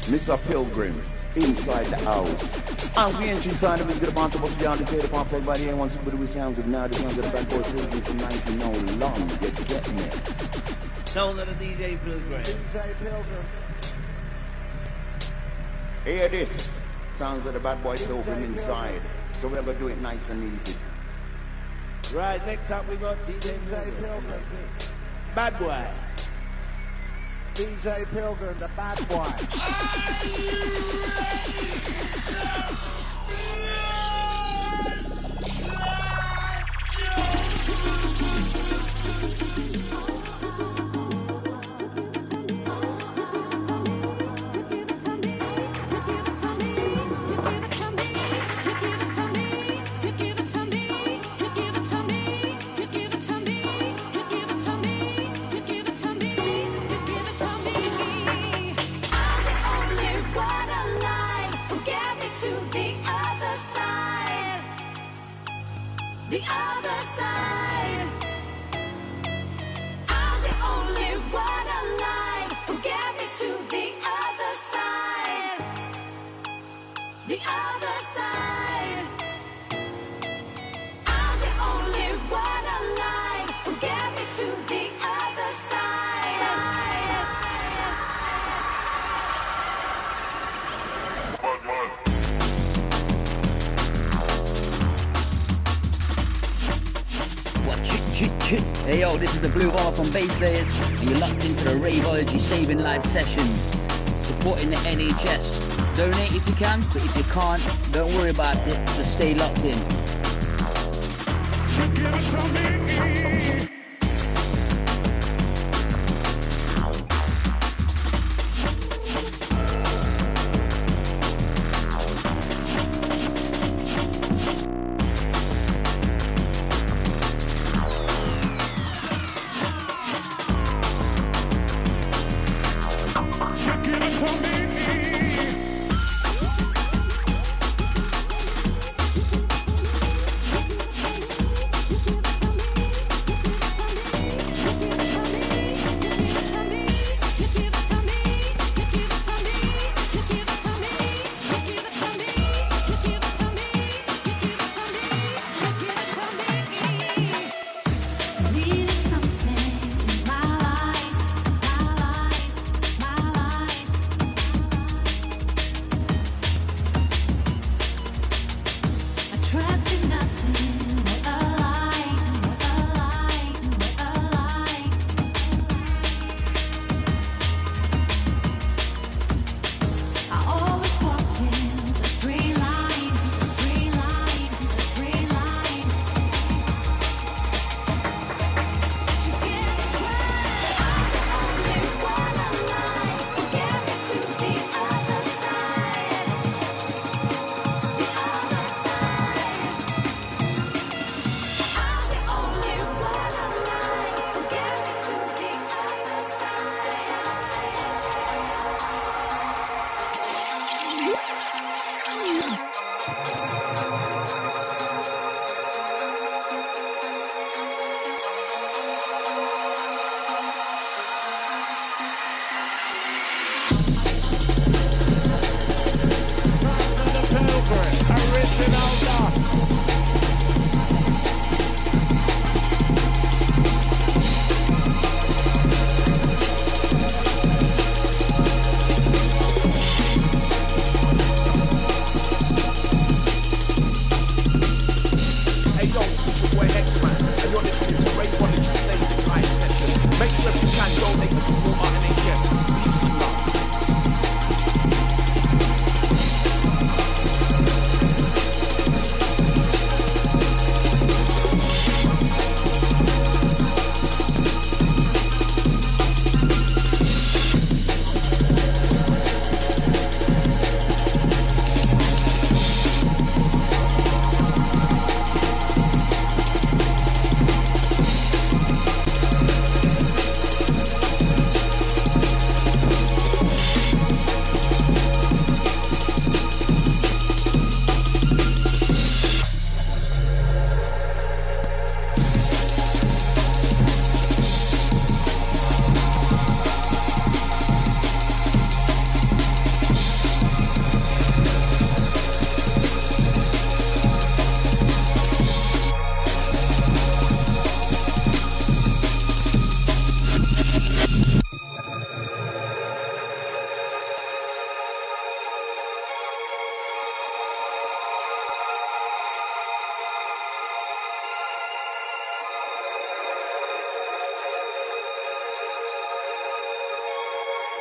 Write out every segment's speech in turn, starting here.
Mr. Pilgrim, inside the house. And we entry inside of it, get a bunch of us beyond the tape, pop up by the A1 Super with sounds of now, the sounds of the bad boy Pilgrim from 19 no long, you get me. Sound of the DJ Pilgrim. DJ Pilgrim. Hear this, sounds of the bad boy Pilgrim inside. So we're gonna do it nice and easy. Right, next up we got DJ Pilgrim. Bad boy. DJ Pilgrim, the bad boy. The other side. I'm the only one alive who get me to the other side. The other side. I'm the only one alive who get me to the other side. Hey yo, this is the Blue Bar from Bass Layers, and you're locked into the Raveology Saving Live sessions, supporting the NHS. Donate if you can, but if you can't, don't worry about it, just stay locked in. Give it to me.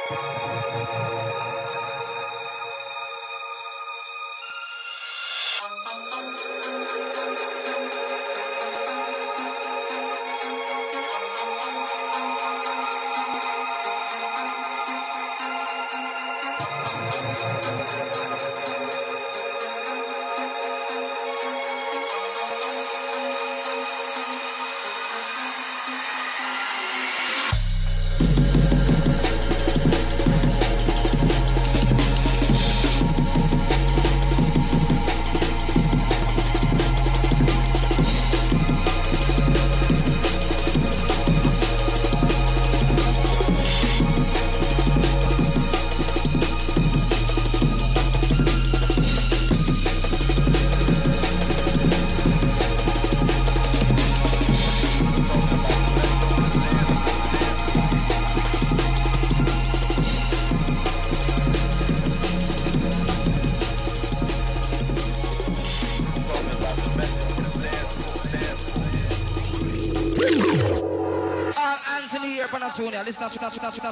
Listen to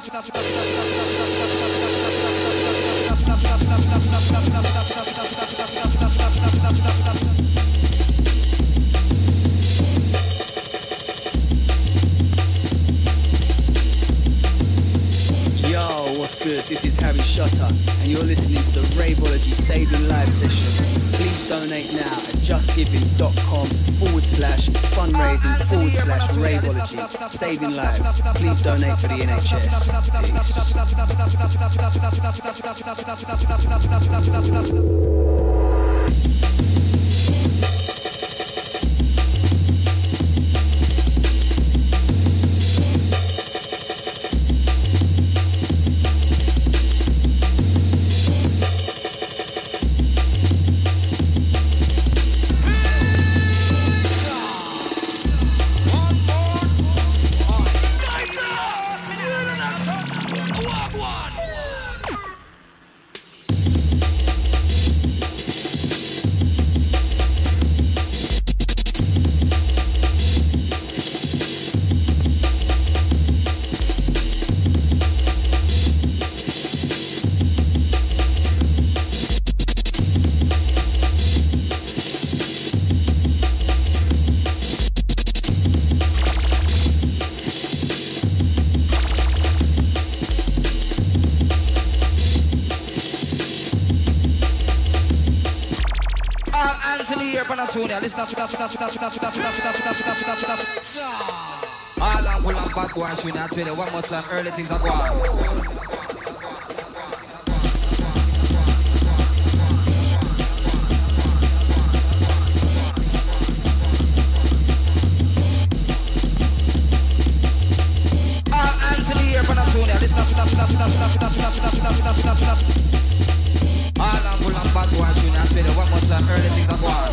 what's good? This is Harry Shutter, and you're listening to the Raveology Saving Live session. Please donate now at justgiving.com/fundraising/Raveology Saving Lives. Please donate for the NHS. Listen to all I'm full of bad boys. We not tell you one more time. Early things are gone. All hands in the air for Antonia. Listen to all I'm full of bad boys. We not tell you one more time. Early things are gone.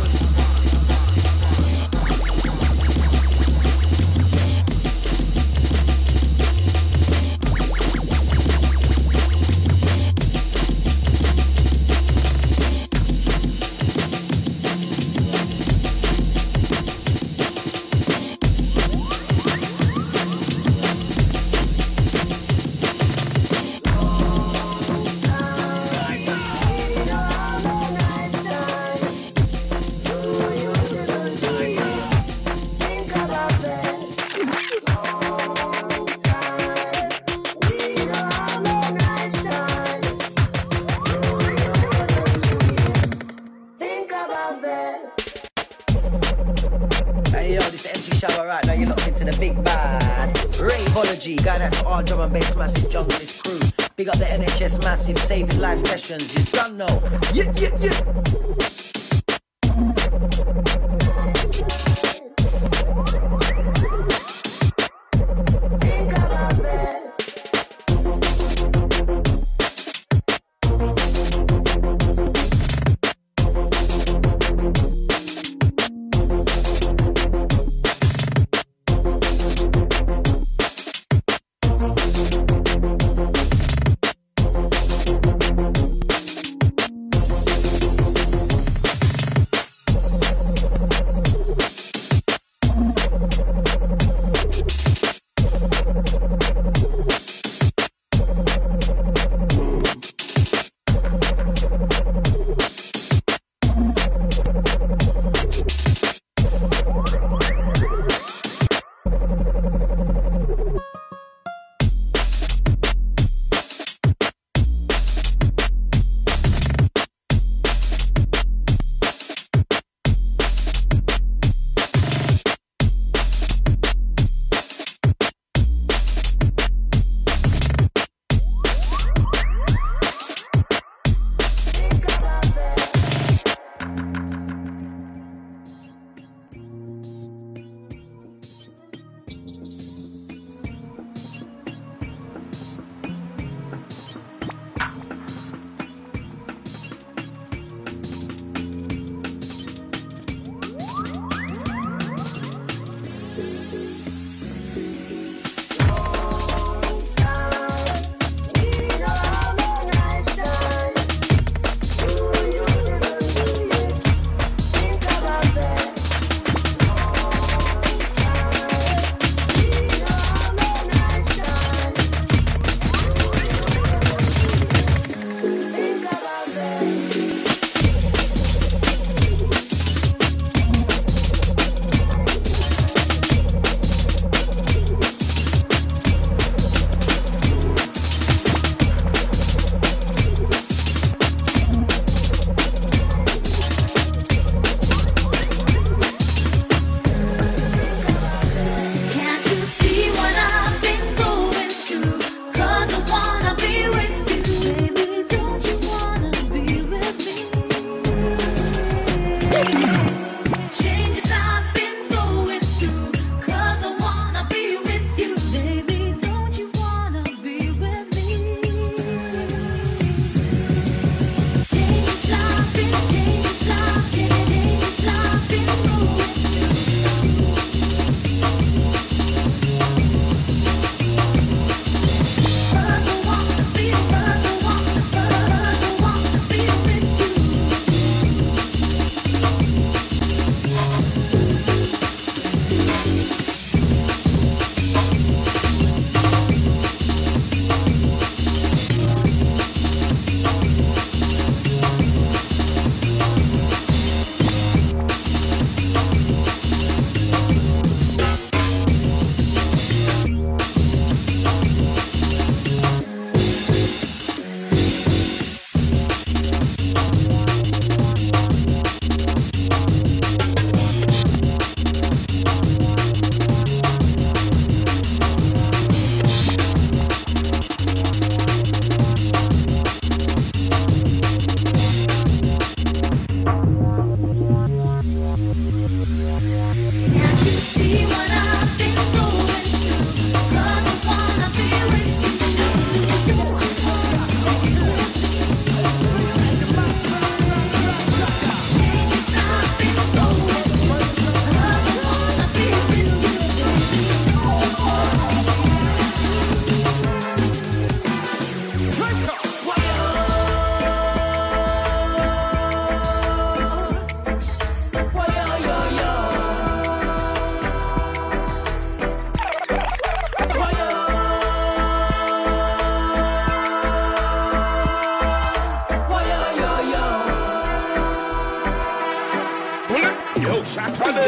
Drum and bass massive junglist crew. Big up the NHS massive saving live sessions. You don't know. Yeah.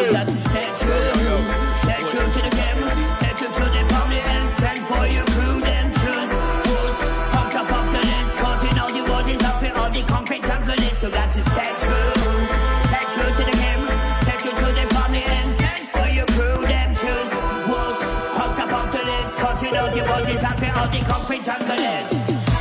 So got to stay true. Stay true to the game. Stay true to the family and stand for your crew. Then choose who's on top of the list. Cause you know the world is up here, all the concrete jungle is. So got to stay true. Stay true to the game. Stay true to the family and stand for your crew. Then choose who's on top of the list. Cause you know the world is up here, all the concrete jungle is.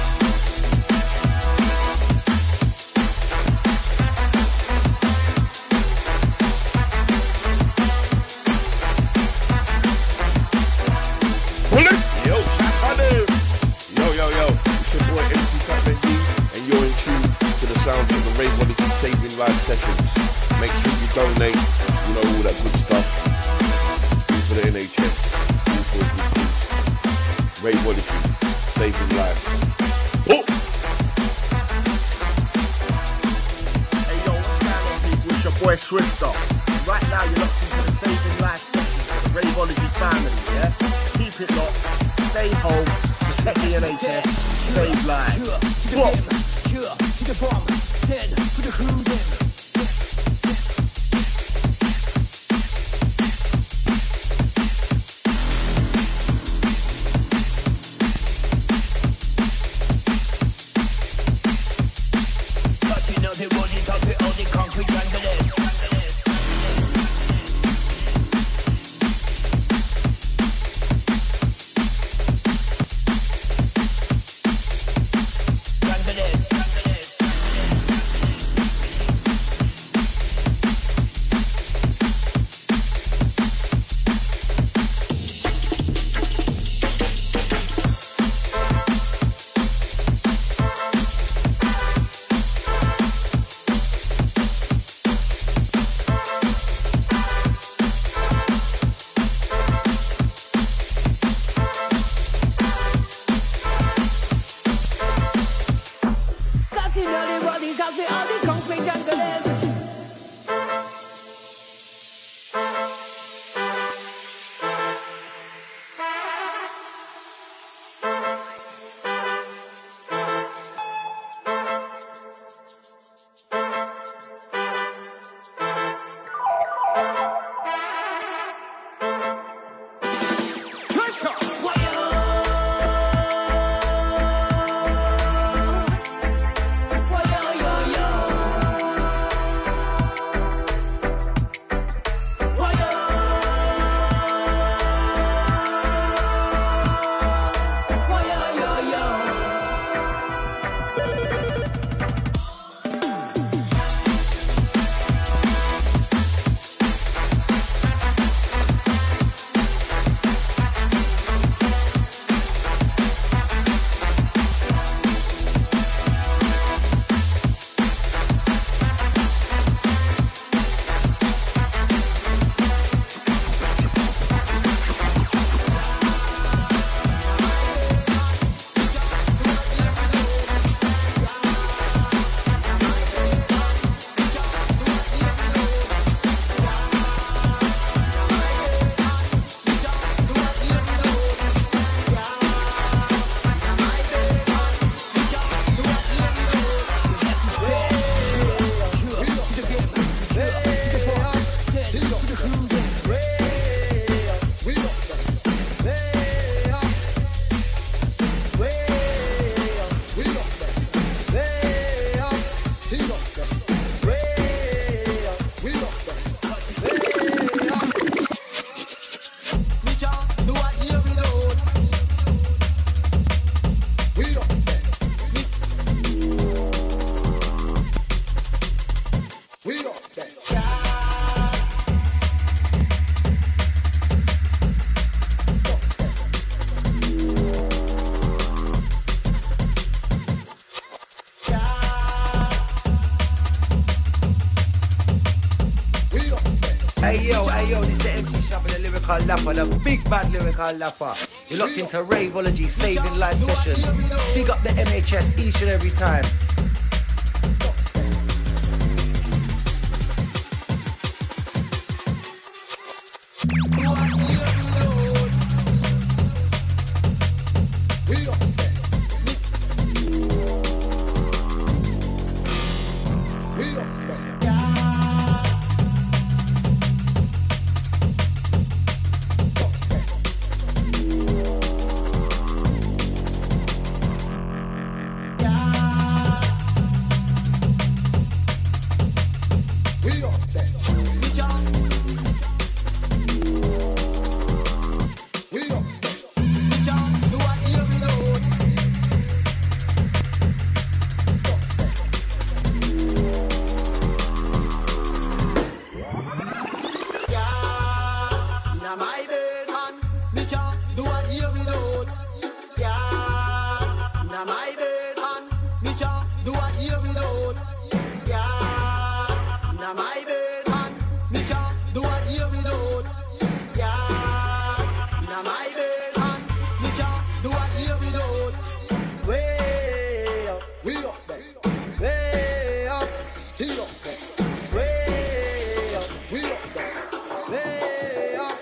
Sounds of the Rave Odyssey Saving Life Sessions. Make sure you donate, you know, all that good stuff. All for the NHS, all for the good things. Rave Odyssey Saving Lives. Oh! Hey yo, what's going on, people? It's your boy Swifter. Right now you're locked into the Saving Life Sessions with the Rave Odyssey family, yeah? Keep it locked, stay home, protect the NHS, save lives. Whoa! To the bomb, stand for the crew then. But you know the world is up with all the concrete jungles. Hey yo, this is the MC Shuffle, the lyrical lapper, the big bad lyrical lapper. You're locked into Raveology, Saving Life Sessions. Big up the NHS each and every time. Now my bed and me can't do a year without. Yeah. Now my bed and me can't do a year without. Yeah. Now my bed and me can't do a year without. Way up, we up there. Way up, still up there. Way up, we up there. Way up.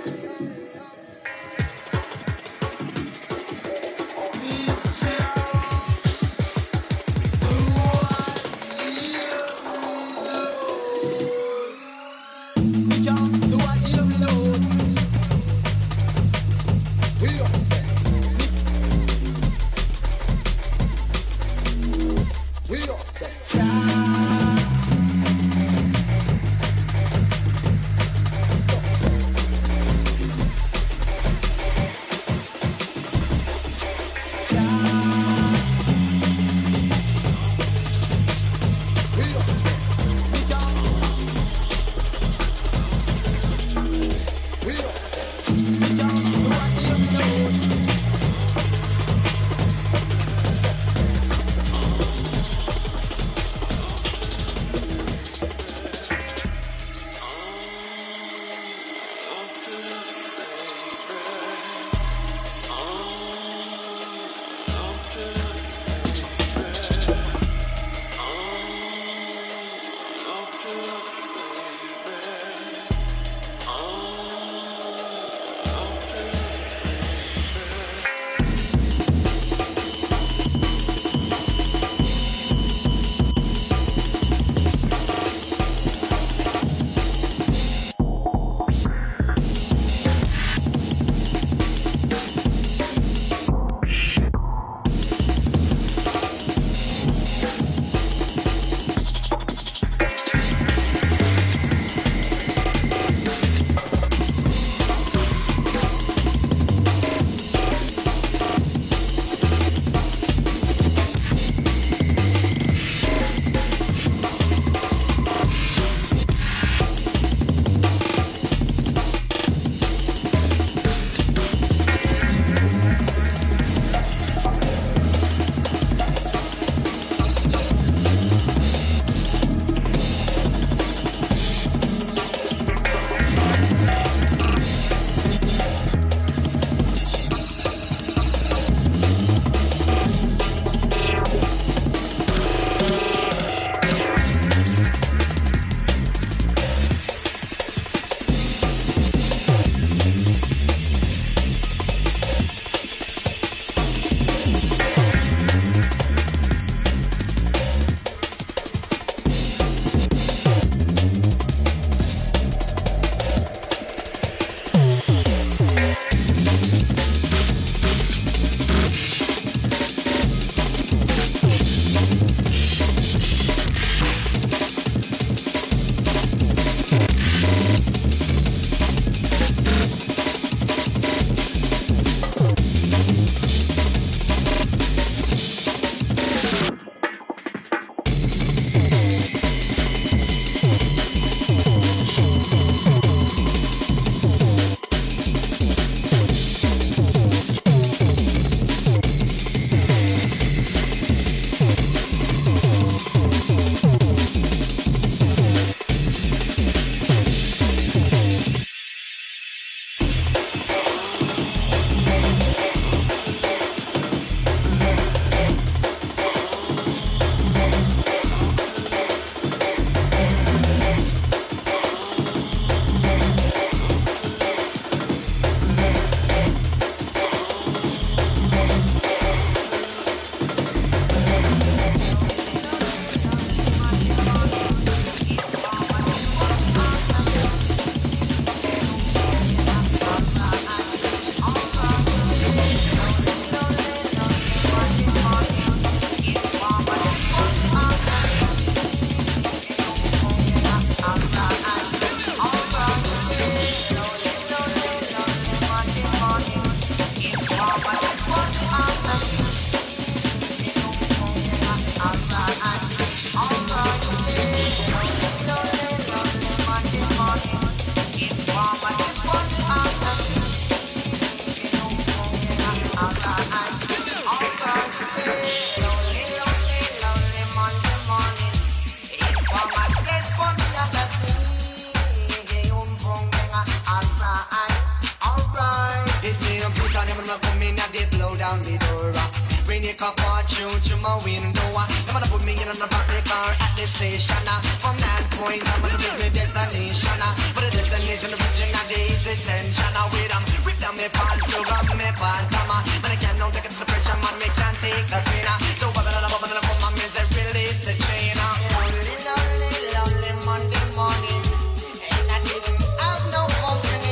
blow down the door. Bring your cup of tune to my window. I'm gonna put me in the back of the car at the station. From that point, I'm gonna reach my destination. But the destination, the vision, and the easy tension. With them, my pants, so got my pants. Man, I can't now take it to the pressure, man, me can't take the pain. So, bubble, come on, music, release the chain. Lonely, lonely, lonely Monday morning. And I didn't have no company.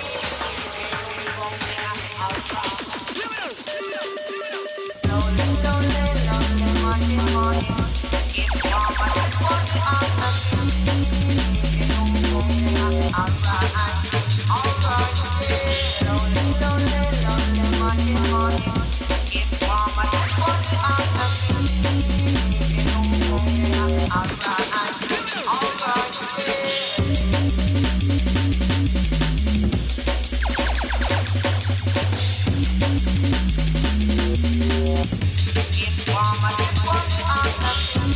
Lonely, lonely, lonely Monday morning. It's warm, but it's warm on the sea. Alright, alright, yeah. Lonely, lonely, lonely Monday morning. It's warm, but it's warm on the sea. Alright, alright, yeah. It's warm, but it's warm on the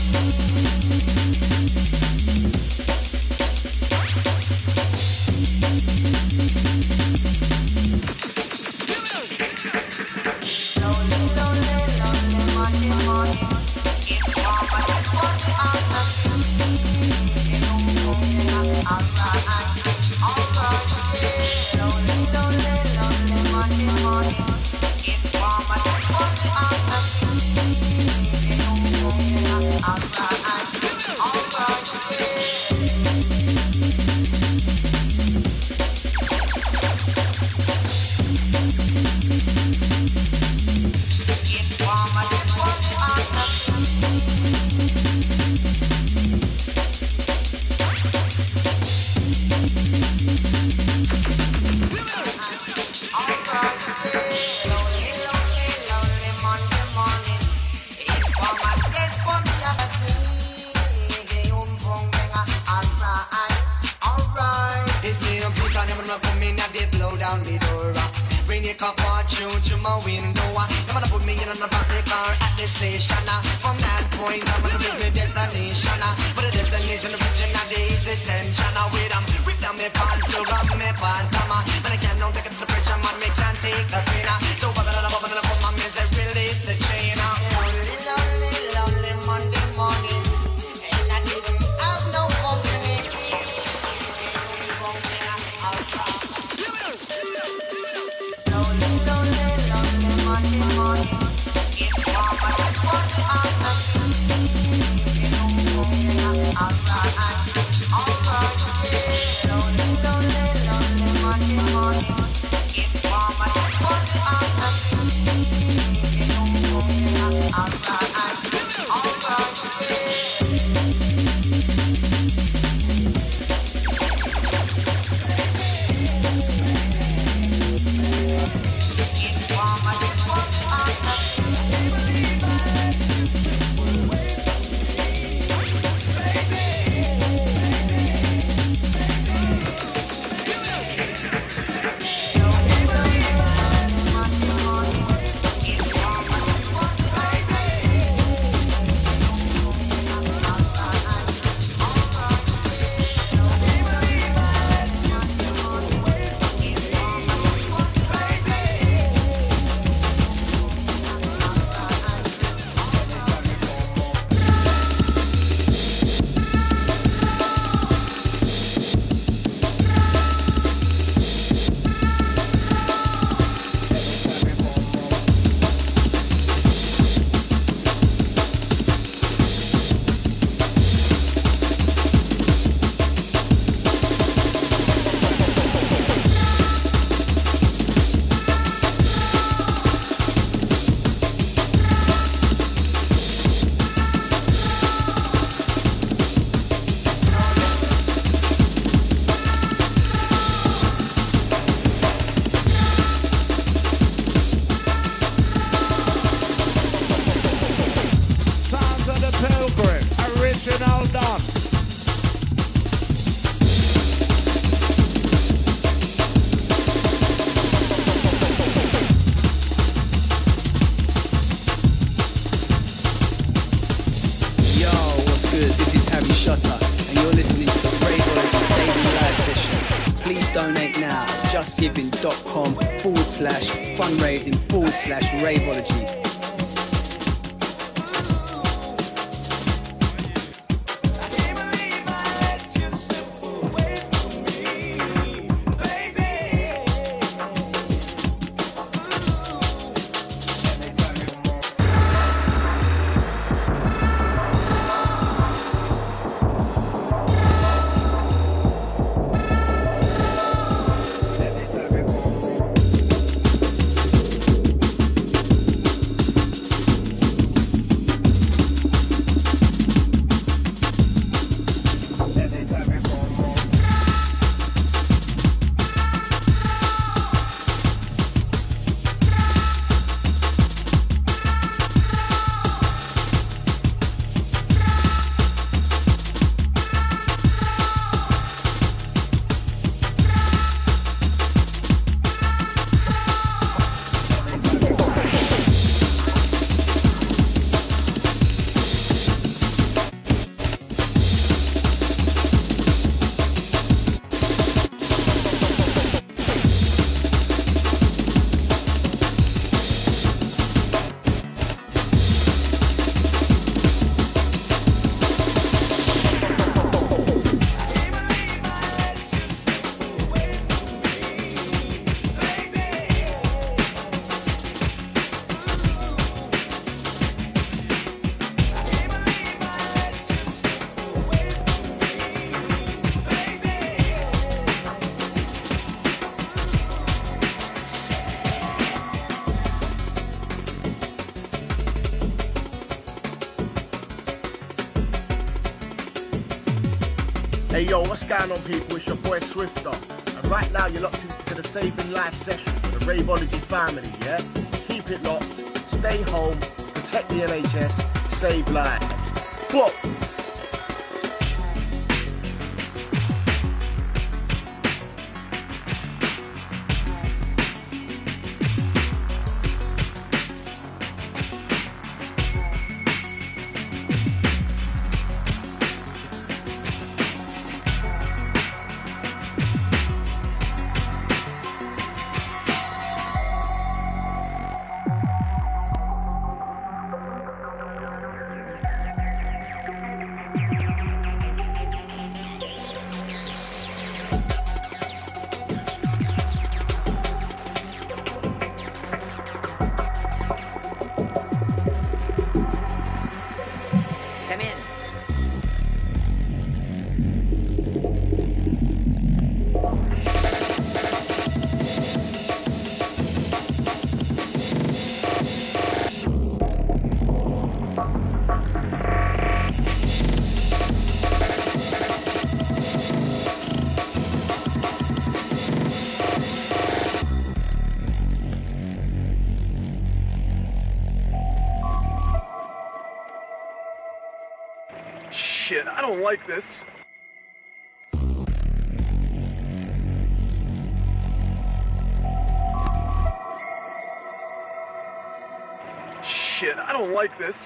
lonely, lonely, lonely Monday morning. It's warm, but it's warm on the sea. Alright, alright, yeah. Lonely, lonely, lonely Monday morning. It's warm, but it's warm on the sea. Alright, alright, yeah. It's warm, but it's warm on the alright, yeah. Lonely, lonely, lonely Monday morning. It's warm, but it's warm on the sea. Alright, it's me and Peter, I'm gonna come in and they blow down the door. Bring your cup of tune to my window. I'm gonna put me in the back of the car at the station. From that point, I'm gonna reach my destination. But the destination, the vision, and the easy tension. With them, my pants, so got my pants. Man, I can't now take it to the pressure, man, me can't take the pain. So, bubble, come on, music, release the chain. Lonely, lonely, lonely Monday morning. And I didn't have no company. Lonely, lonely, lonely Monday morning. It's warm, but it's warm on the sea. Alright, alright, yeah. Lonely, lonely, lonely Monday morning. It's warm, but it's warm on the sea. Alright, alright, yeah. It's warm, but it's warm on the This is Harry Shutter, and you're listening to the Brave Saving Live session. Please donate now at justgiving.com/fundraising/Raveology. Hey yo, what's going on people? It's your boy Swifter. And right now you're locked into the Saving Life session for the Raveology family, yeah? Keep it locked, stay home, protect the NHS, save lives. Whoa! Shit, I don't like this. Shit, I don't like this.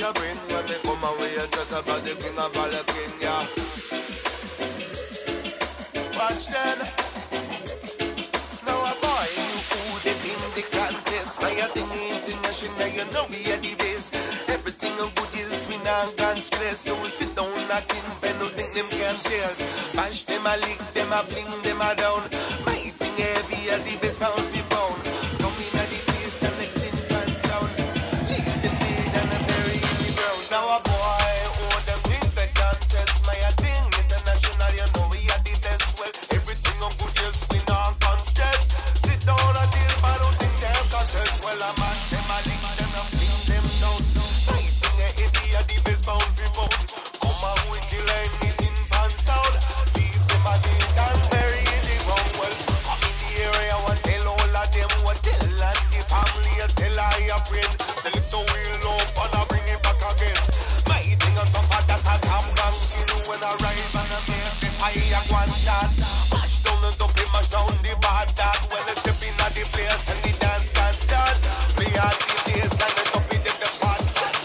you bring when me come away, you talk about the king of all the king, yeah. Watch then. Now a boy, you who they in the contest. My thing international, you know we are the best. Everything on good is we now gone stress. So we sit down knocking, but no think them can test. Bash them a lick, them a fling, them a down. My thing heavy are the best pound for pound. Come in at the place and the clean pan sound. Leave them dead and a bury in the ground. Now a boy, oh them in the contest. My thing international, you know we are the best. Well, everything on good is we now gone stress. Sit down until I don't think they've got us. Well, I mash them a lick, them a fling them down. My thing heavy are the best pound for pound. Come on, we kill anything pan sound. Leave them a dead and bury in the ground. Well, I'm in the area, I tell all of them what tell and the family, I tell I a friend. Select the wheel up and I bring it back again. My thing on top of that, I come down in when I ride and I make the fire one shot. Mash down the top, mash down the bad dad. When I step in at the place and the dance can start. Play out the days and the top in the pot.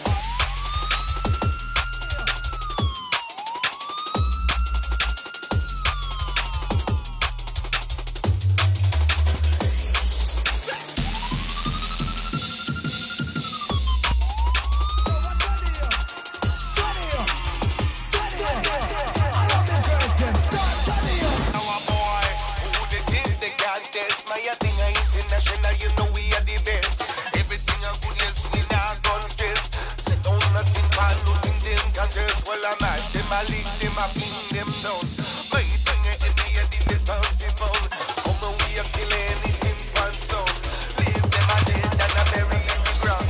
Now a boy, who they think they got this? My thing are international, you know we are the best. Everything are good, yes, we now gone stress. Sit down, nothing bad, nothing them contest. Well, I mash them, I lick them, I fling them down. My thing are heavy, are the best pound for pound. Come on, we are killing anything fun sound. Leave them a dead and a bury in the ground.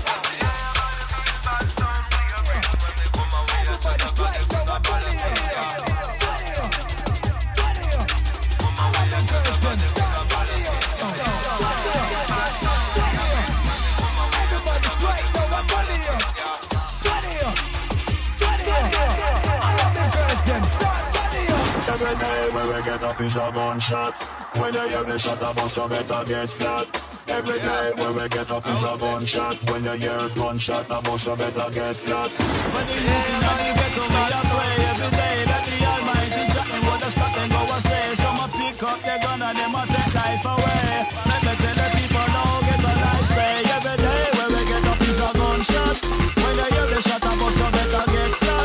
Every day when we get up is a gunshot. When you hear the shot, I bust, you better get flat. Every day when we get up is a gunshot. When you hear a gunshot, I bust, you better get flat. When the youth in the ghetto, we a pray every day that the Almighty Jah them would a stop and go astray. Some a pick up their gun and them a take life away. Let me tell the people now get a life spray. Every day when we get up is a gunshot. When you hear the shot, I bust, you better get flat.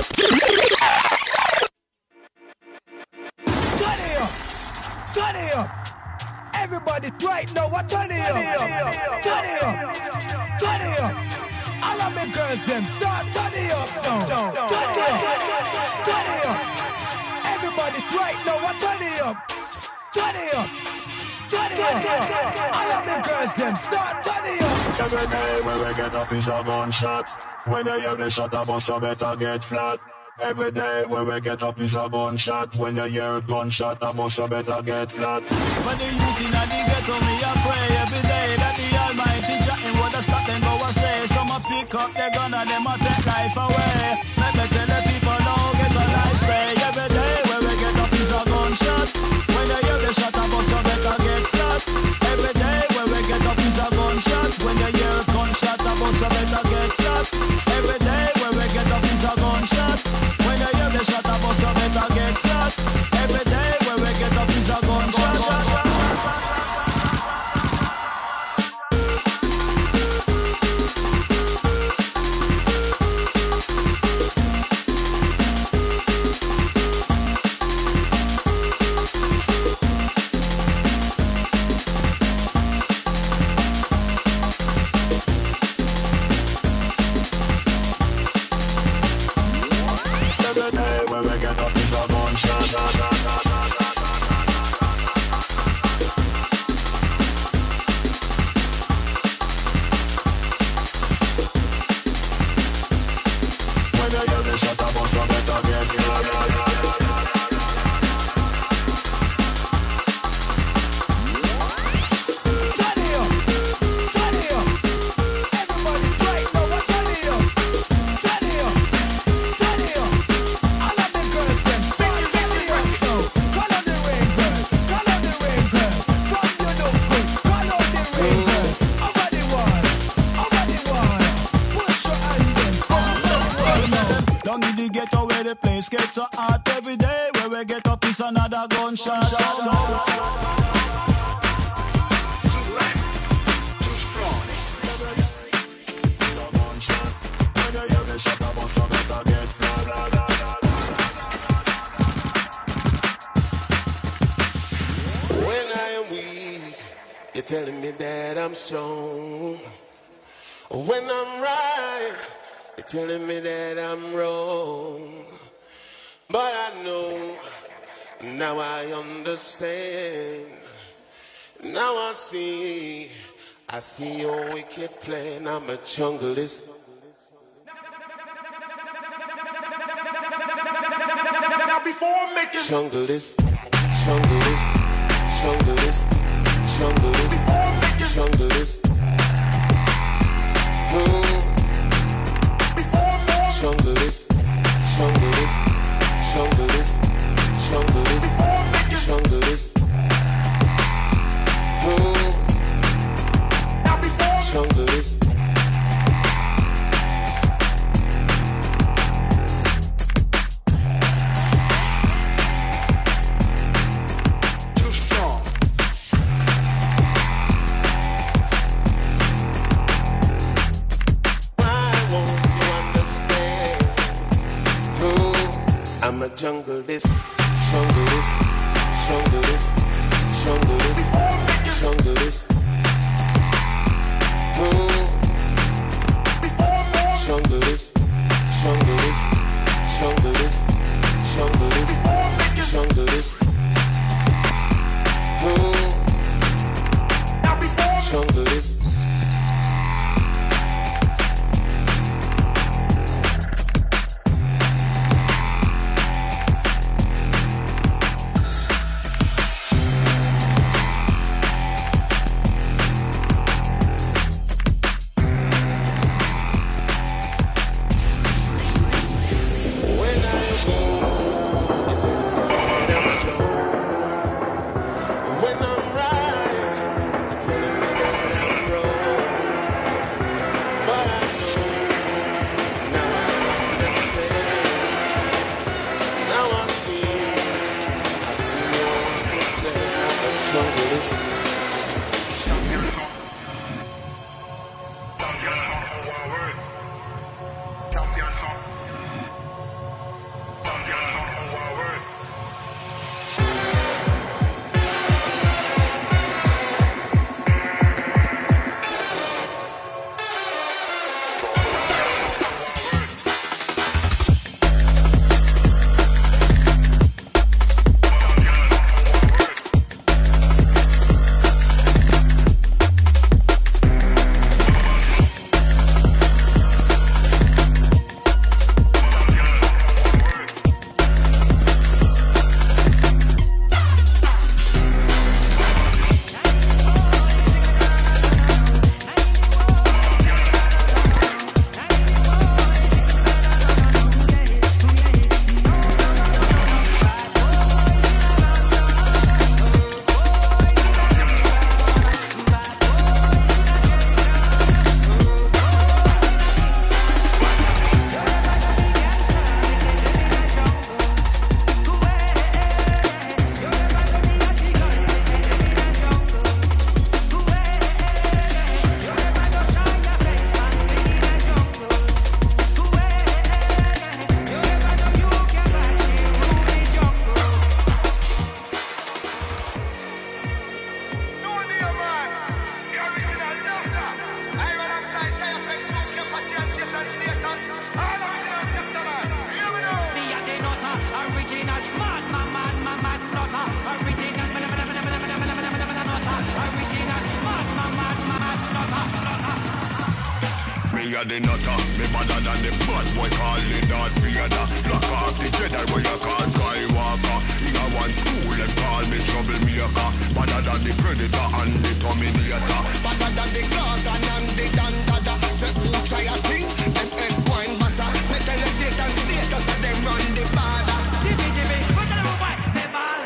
Turn it up. Everybody right now, what turn it up? Turn it up. Turn it up. All of my girls, them start turn it up. No. Turn it up. Turn it up. Everybody right now, what turn it up? Turn it up. Turn it up. All of my girls, them start turn it up. Every day when we get up is a gunshot. When you hear the shot, I bust, you better get flat. Every day when we get up is a gunshot. When you hear a gunshot, I bust, you better get flat. When the youth in the ghetto, me a pray every day that the Almighty Jah him would a stop and go astray. Some a pick up their gun and them a take life away. Let me tell the people now get a life spray. Every day when we get up is a gunshot. When you hear the shot, I bust, you better get flat. Every day when we get up is a gunshot. When you hear a gunshot, I bust, you better get flat. Every day when we get up is a gunshot. When you hear the shot, I bust, you better get flat. Every day when we get up is a gunshot. heart every day. Where we get up is another gunshot. When I am weak, you're telling me that I'm strong. When I'm right, you're telling me that I'm wrong. But I know, now I understand. Now I see your wicked plan. I'm a junglist. Now before making junglist, junglist, junglist, junglist, junglist. Junglist, junglist, junglist, junglist, junglist. Junglist. Too strong. Why won't you understand? I'm a junglist, junglist, junglist, junglist, junglist. Junglist, junglist, junglist, junglist, junglist. Junglist. Me a the nutter, me better than the bad boy calling Darth Vader. Block off the Jedi where you call Skywalker. In a one school them call me troublemaker. Better than the Predator and the Terminator. Better than the Gorgon and the Dandada. So who try a thing, them head wine butter. Me tell the state and status so them run the border. Jimmy, put the little boy, me ball.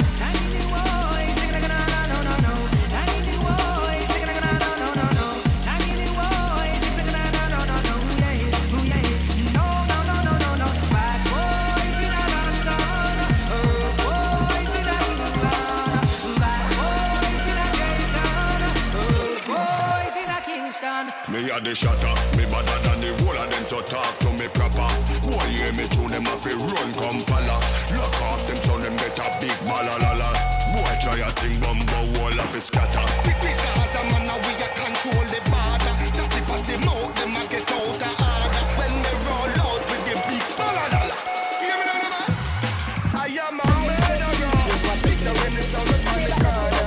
a the shatter. Me better than the whole of them, so talk to me proper. Boy, hear me tune them up, run, come follow. Lock off them, so them get a big malalala. Boy, try a thing, bumbo, wall of it scatter. Because I'm on a way, I control the border. Chatty patty mouth, them a get out of order. When they roll out with the big malalala. Hear me now, man? I am a murderer. Big the when it's on the corner.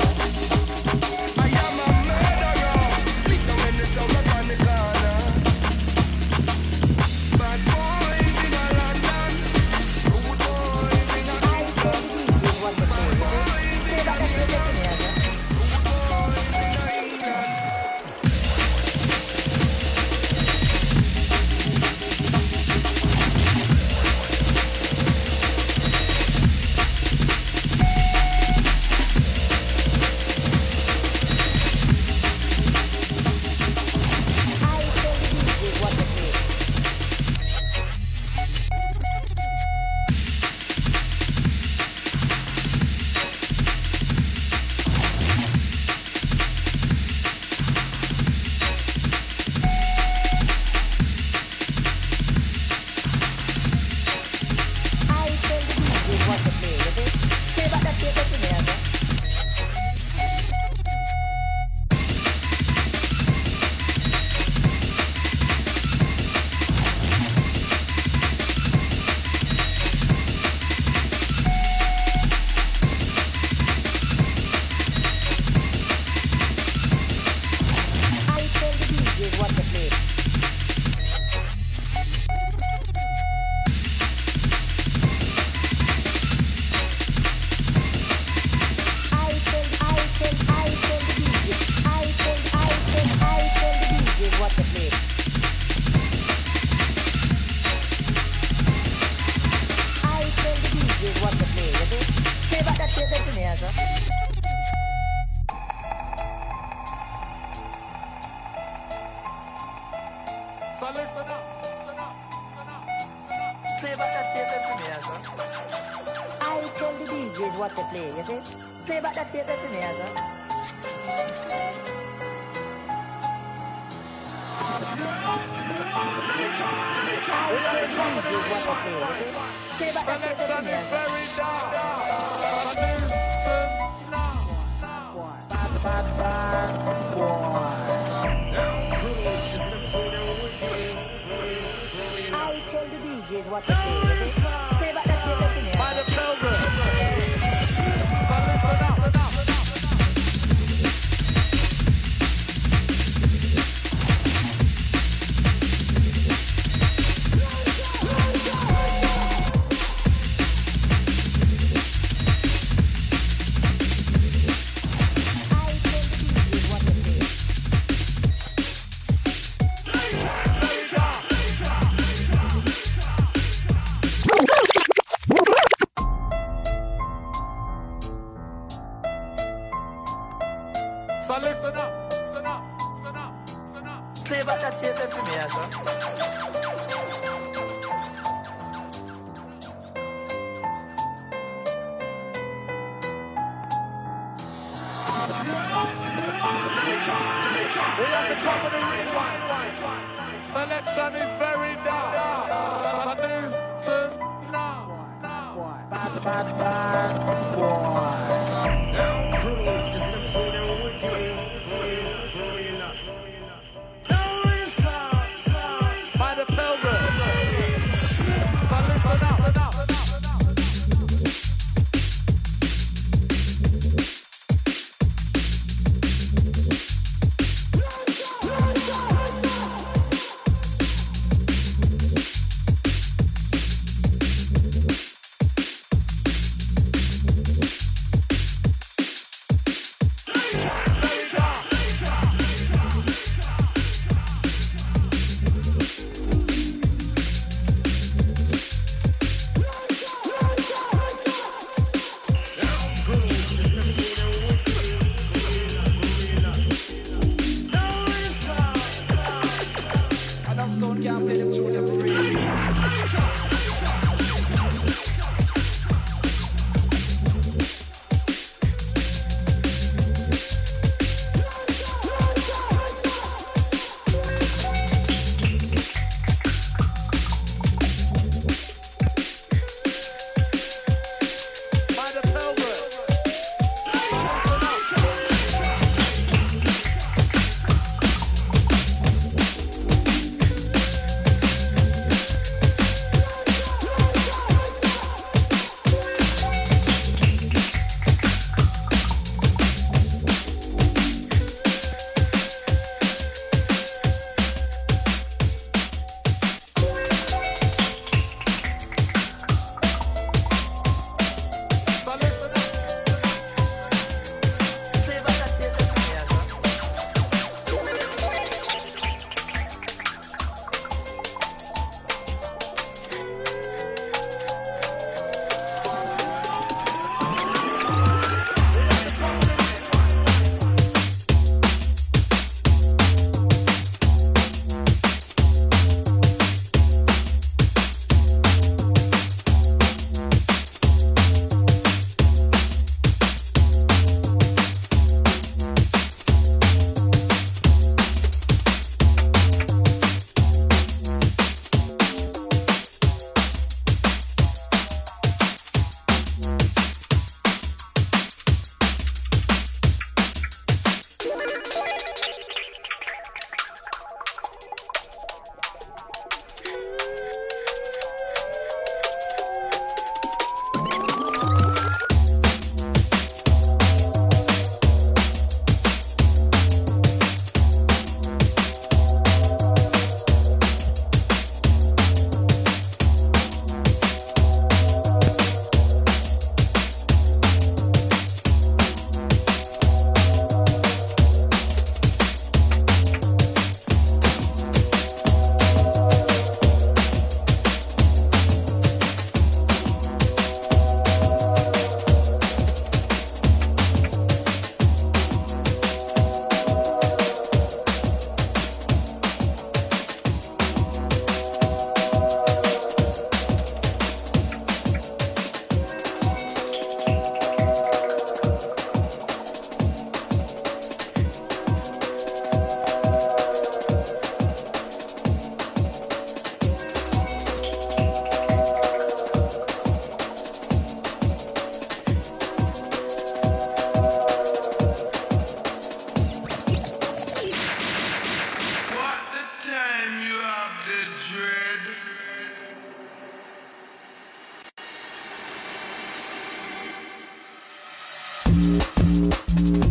I am a murderer. Big the when it's on the corner. Bad boys in a London. Rude boys in a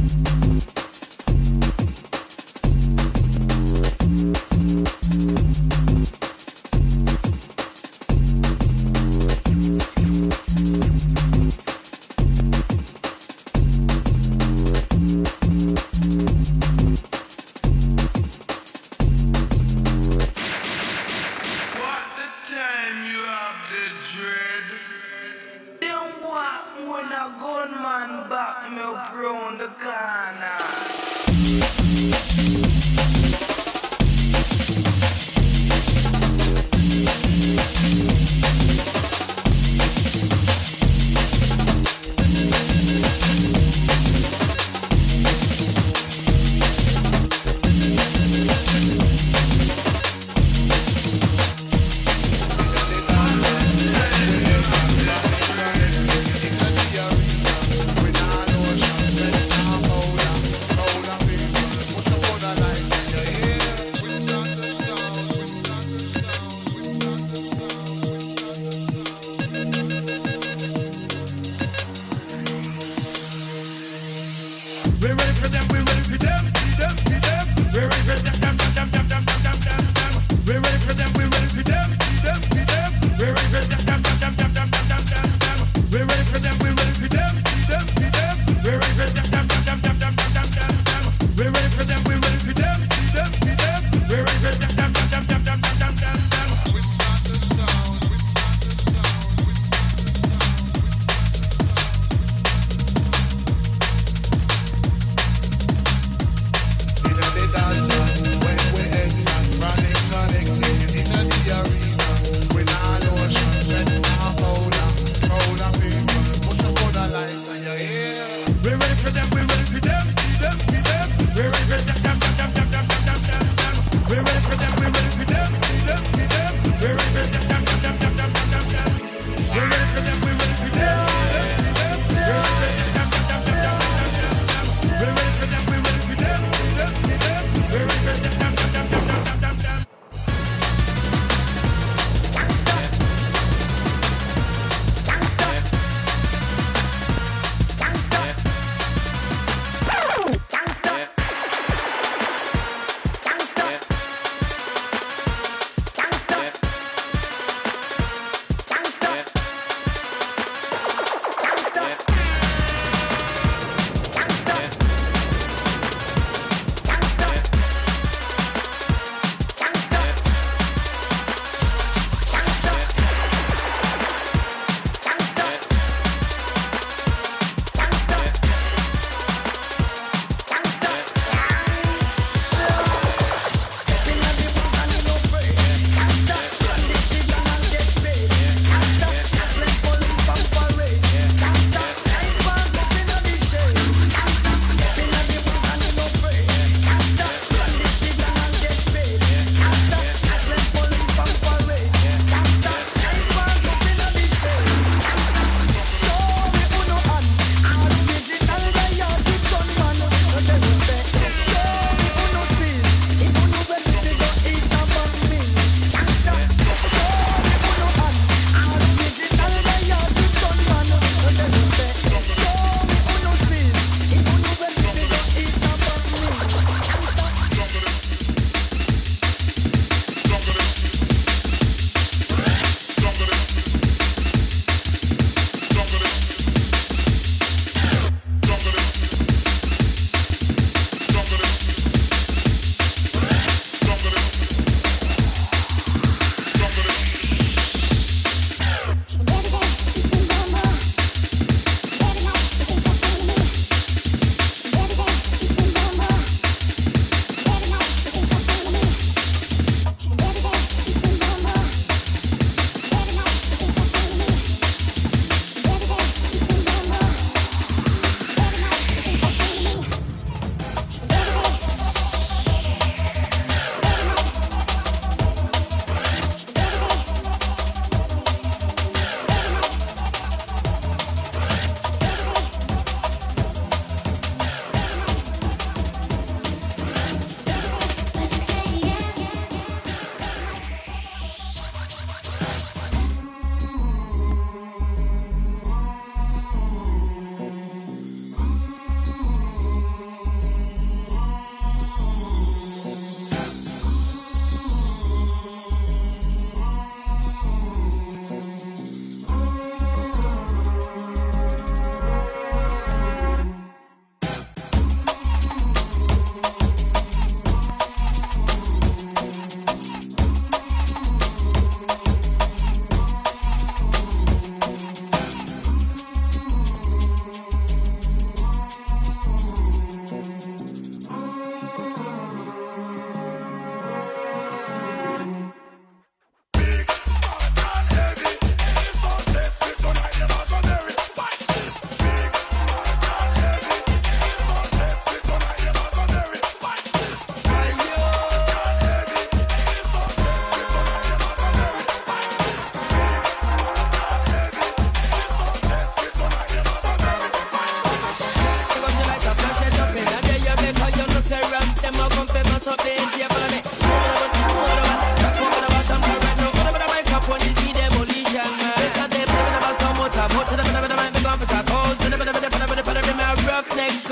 When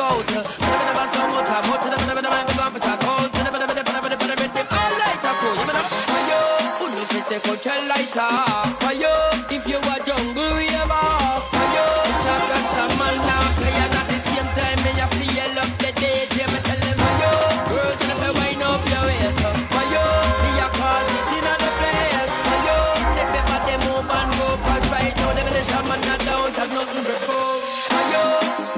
scout. Never so much, I'm much, never gone for that cold. Never all light a cool. Fire, who no fit take out your lighter? Fire, if you are jungle river. Fire, shot us the man now play and at the same time me a feel up the DJ. Me tell them fire, girls never wind up your waist. Fire, me a cause it in the place. Fire, everybody move and go past right now. Them in the shaman not down, have nothing to prove. Fire.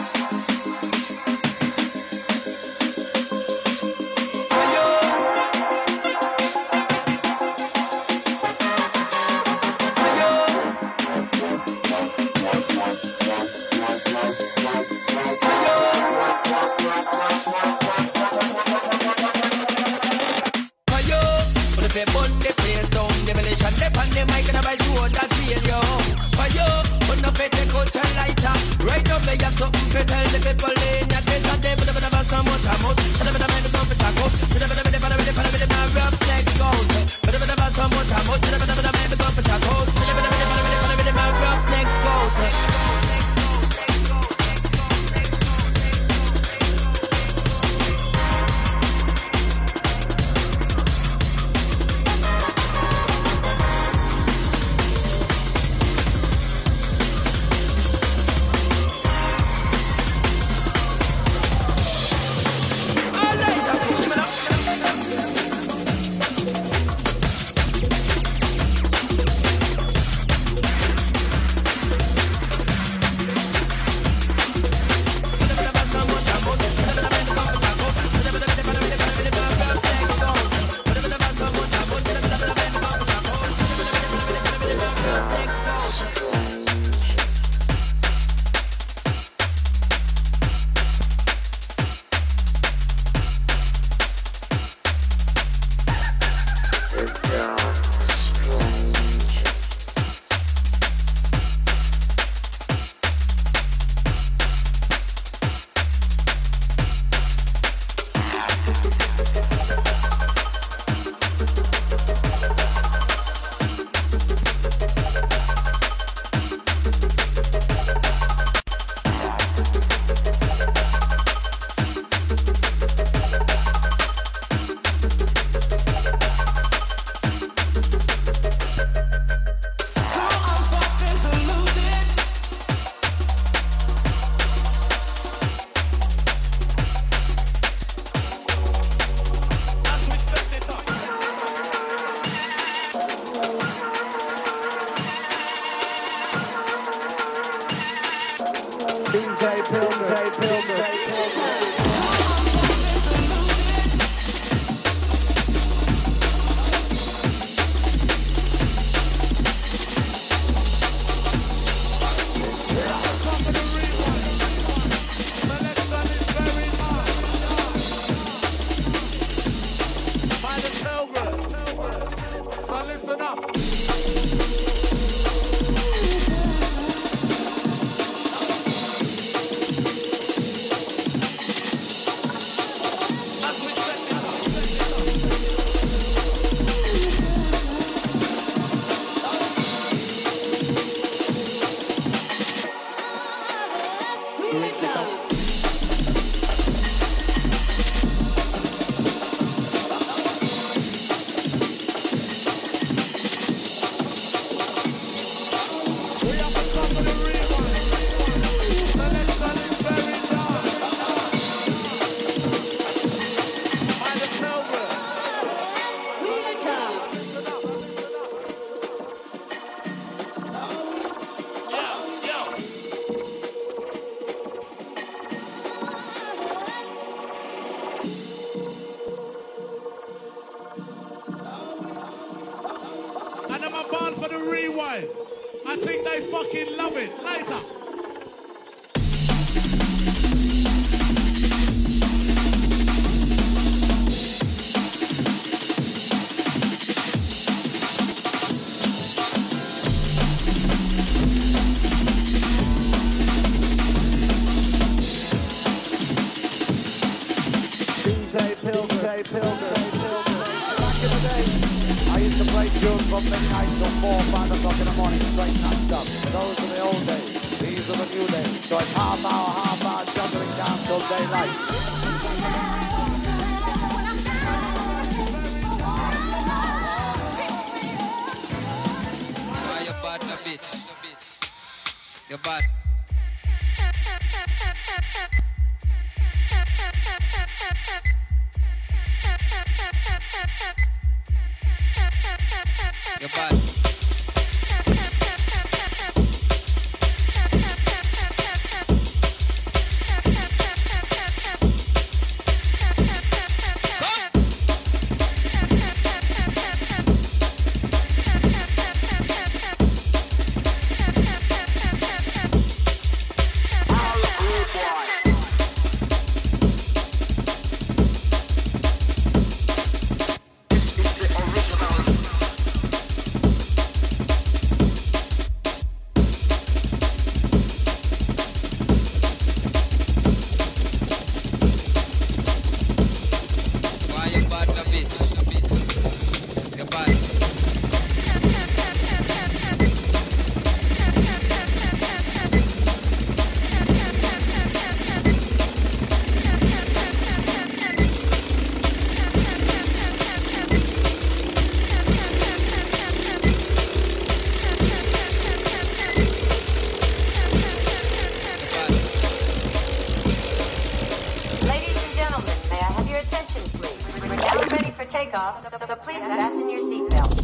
I think they fucking love it. Later. I used to play tunes from midnight till 4 or 5 o'clock in the morning, straight non-stop. Those are the old days. These are the new days. So it's half hour, juggling down till daylight. You're bad, no bitch. You're bad. You're bad. So please fasten your seatbelts.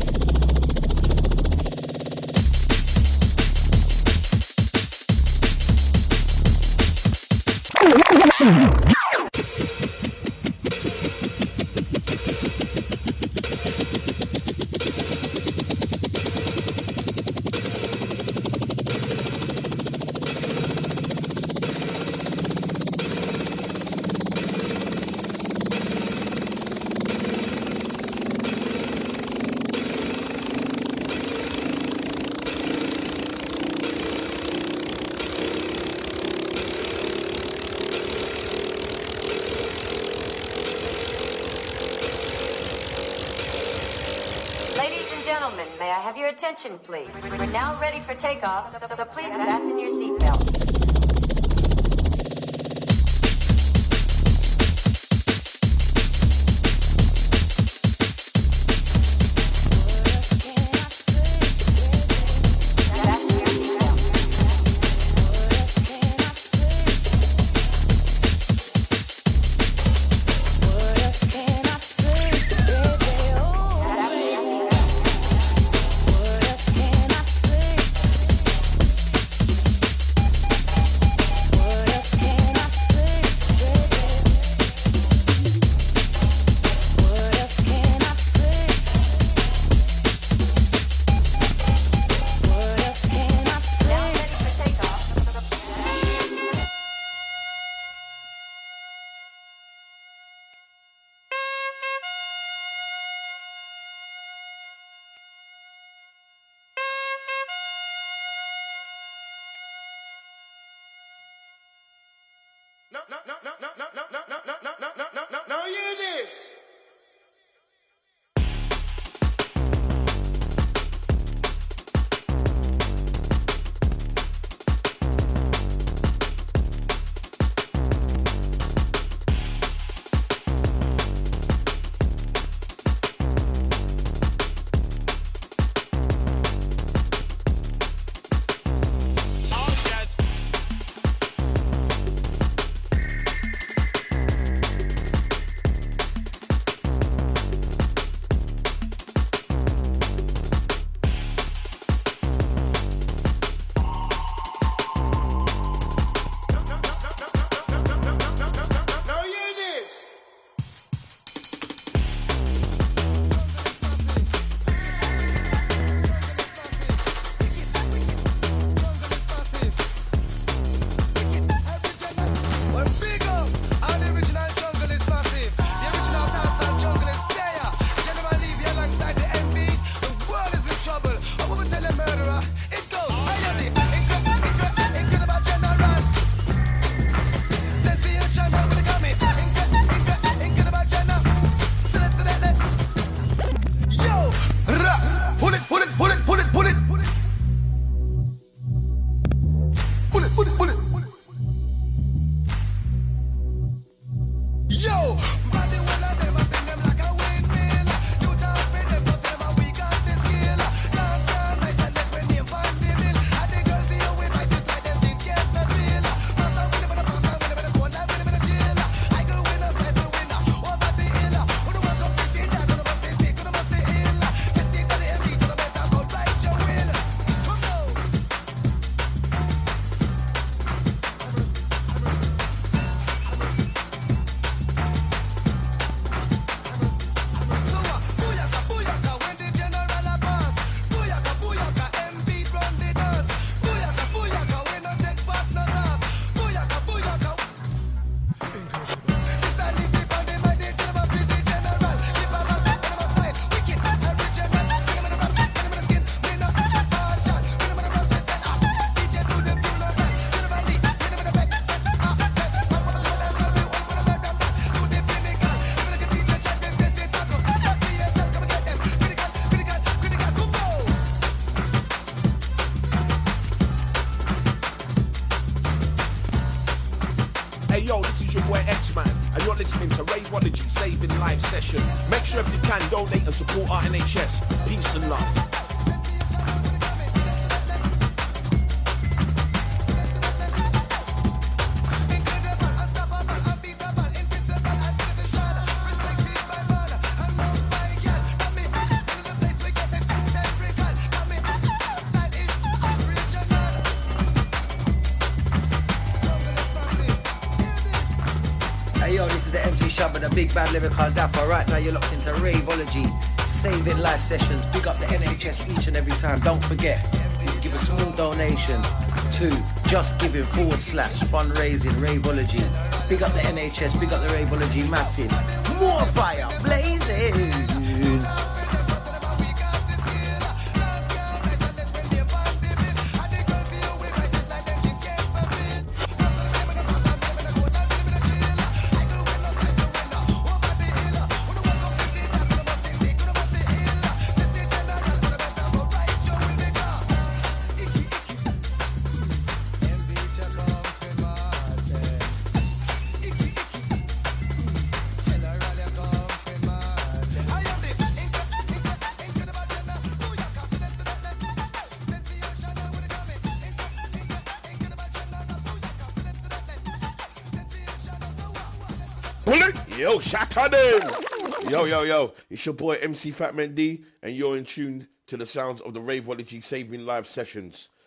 May I have your attention, please? We're now ready for takeoff, so please fasten your seatbelts. Hey yo, this is your boy X-Man, and you're listening to Raveology Saving Life Session. Make sure if you can, donate and support our NHS. Peace and love. The big bad lyrical dapper. Right now you're locked into Raveology Saving Life Sessions. Big up the NHS each and every time. Don't forget, you can give a small donation to justgiving/fundraising Raveology. Big up the NHS, big up the Raveology massive. More fire blazing. Yo, shut on him. Yo. It's your boy MC Fatman D, and you're in tune to the sounds of the Raveology Saving Live Sessions.